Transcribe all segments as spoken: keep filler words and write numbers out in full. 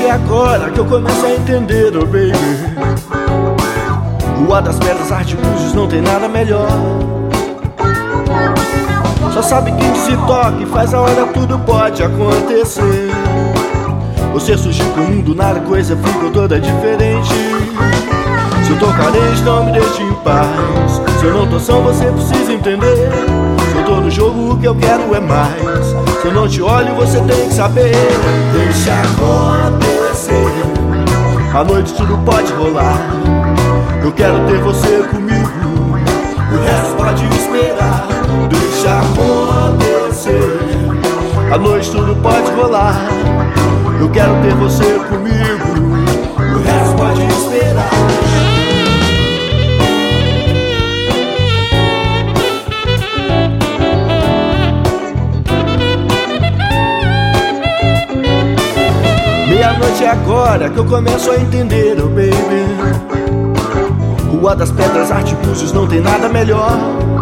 noite é agora que eu começo a entender, oh baby. Rua das pedras, artifícios, não tem nada melhor. Só sabe quem se toca e faz a hora, tudo pode acontecer. Você surgiu com o mundo, nada, coisa ficou toda diferente. Se eu tô carente, não me deixe em paz. Se eu não tô são, você precisa entender. Se eu tô no jogo, o que eu quero é mais. Se eu não te olho, você tem que saber. Deixa acontecer, à noite tudo pode rolar. Eu quero ter você comigo, o resto pode esperar. Deixa acontecer, à noite tudo pode rolar. Eu quero ter você comigo, o resto pode esperar. Meia-noite é agora que eu começo a entender, oh baby. Rua das pedras, artifícios, não tem nada melhor.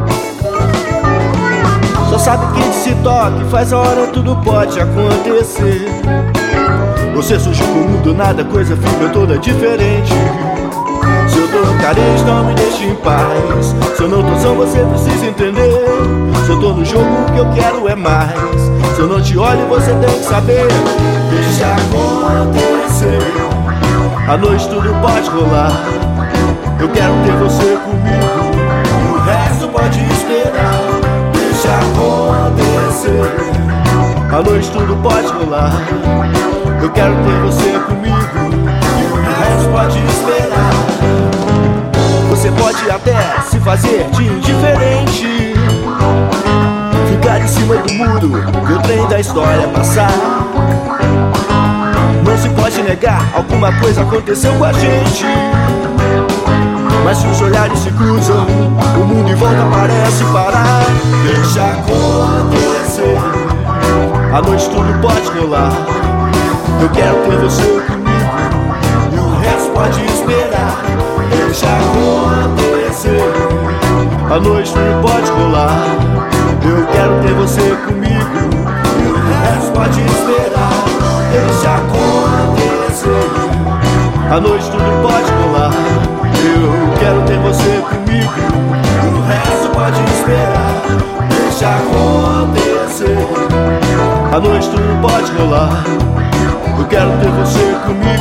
Só sabe quem se toca e faz a hora, tudo pode acontecer. Você surgiu com o mundo, nada, coisa fica toda diferente. Se eu tô carente, não me deixe em paz. Se eu não tô são, você precisa entender. Se eu tô no jogo, o que eu quero é mais. Se eu não te olho, você tem que saber. Deixa acontecer, à noite tudo pode rolar. Eu quero ter você comigo, e o resto pode esperar. Deixa acontecer, à noite tudo pode rolar. Eu quero ter você comigo, e o resto pode esperar. Você pode até se fazer de indiferente, ficar em cima do muro e o trem da história passar. Não se pode negar, alguma coisa aconteceu com a gente. Mas se os olhares se cruzam, o mundo em volta parece parar. Deixa acontecer, à noite tudo pode rolar. Eu quero ter você comigo, e o resto pode esperar. Deixa acontecer, à noite tudo pode rolar. Eu quero ter você comigo, e o resto pode esperar. Deixa acontecer, à noite tudo pode rolar. Eu quero ter você comigo, e o resto pode esperar. Deixa acontecer, à noite tudo pode rolar. Eu quero ter você comigo.